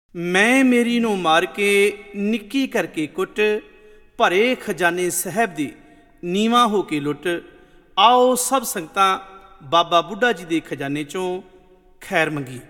ਮੈਂ ਮੇਰੀ ਨੂੰ ਮਾਰ ਕੇ ਨਿੱਕੀ ਕਰਕੇ ਕੁੱਟ, ਭਰੇ ਖਜ਼ਾਨੇ ਸਾਹਿਬ ਦੀ ਨੀਵਾਂ ਹੋ ਕੇ ਲੁੱਟ। ਆਓ ਸਭ ਸੰਗਤਾਂ ਬਾਬਾ ਬੁੱਢਾ ਜੀ ਦੇ ਖਜ਼ਾਨੇ ਚੋਂ ਖੈਰ ਮੰਗੀਏ।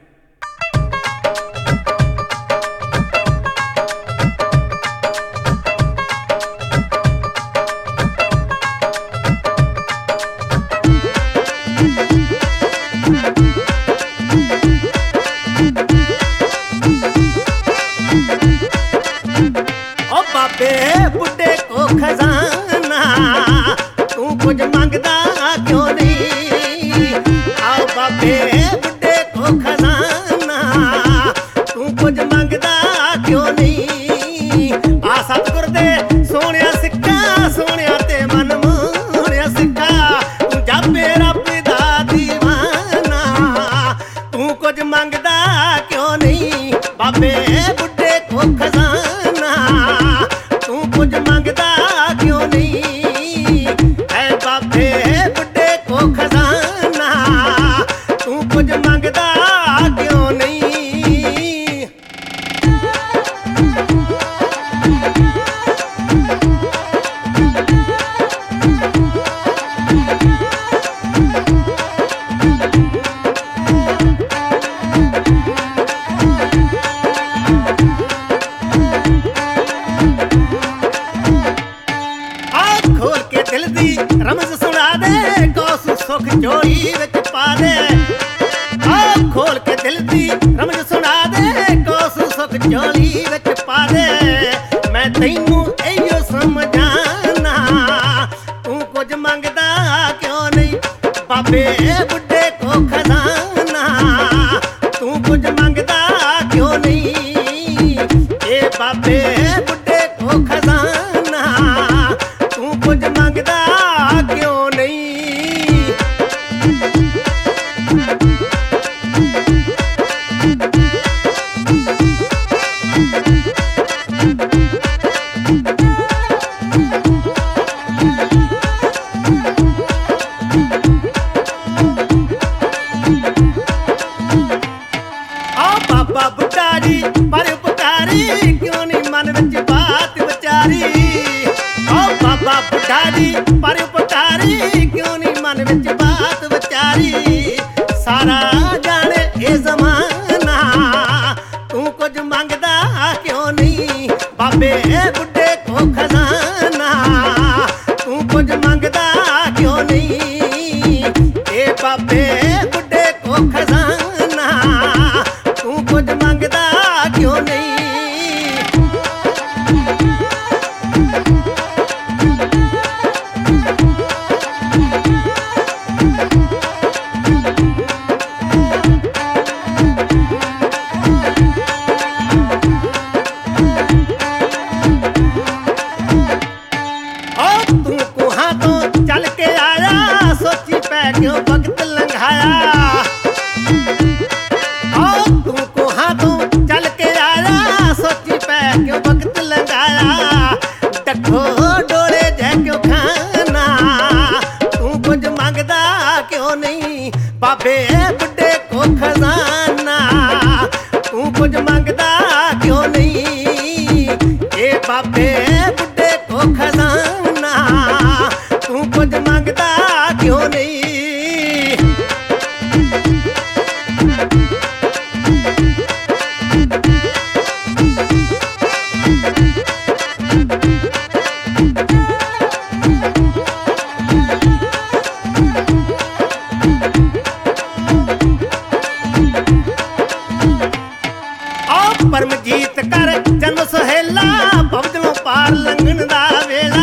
बाबे बुढ़े को खजाना तू कुछ मंगदा क्यों नहीं। आओ बाबे बुढ़े को खजाना तू कुछ मंगदा क्यों नहीं। आ सतगुर दे सोने सिक्का सोने ते मन मोहने सिक्का तू जापे रब दा दीवाना तू कुछ मंगदा क्यों नहीं। बाबे बुढ़े को खजाना तू कुछ मंगदा क्यों नहीं। है बाबे बुढ़े को खजाना तू कुछ मंगदा क्यों नहीं। दिल दी रमज सुना दे कौस सुख चोरी विच पा दे। आओ खोल के दिल दी रमज सुना दे कौस सुख चोरी विच पा दे। मैं तैनू इहो समझाना तू कुछ मंगदा क्यों नहीं। बाबे बुढ़े को खजाना तू कुछ मंगदा क्यों नहीं। ए बाबे बुढ़े को खजाना तू कुछ मंगदा क्यों नहीं। आ बाबा बुढ़ा जी पर उपकारी क्यों नहीं मन विच बात विचारी। आ बाबा बुढ़ा जी पर उपकारी क्यों नहीं मन विच बात विचारी। सारा जाने ए जमाना तू कुछ मंगदा क्यों नहीं। बाबे बुढ़े को खजाना तू कुछ मंगदा क्यों नहीं। ए बाबे बुढ़े को खजाना तू कुछ मंगदा क्यों नहीं। तू कुहां तो चल के आया सोची पै क्यों वक्त लंघाया। तू कुहां तो चल के आया सोची पै क्यों वक्त लंघाया। डखो डोले जै क्यों खाना तू कुछ मंगदा क्यों नहीं। बाबे बुढ़े को खजाना तू कुछ मंगदा क्यों नहीं। ए बाबे बुढ़े को खजाना तू कुछ मंगदा क्यों नहीं। परमजीत कर जन्म सुहेला भवजलों पार लंघन दा वेला।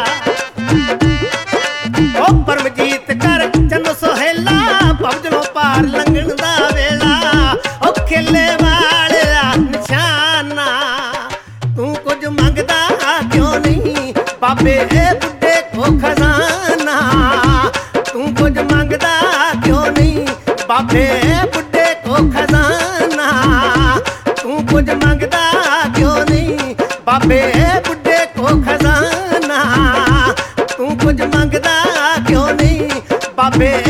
ओ परमजीत कर जन्म सुहेला भवजलों पार लंघन दा वेला। ओ खिले वाले निशाना तू कुछ मंगदा क्यों नहीं। बाबे बुढ़े को खजाना तू कुछ मंगदा क्यों नहीं। बाबे बुढ़े को खजाना तू कुछ मंगदा क्यों नहीं। बाबे बुढ़े को खजाना तू कुछ मंगदा क्यों नहीं। बाबे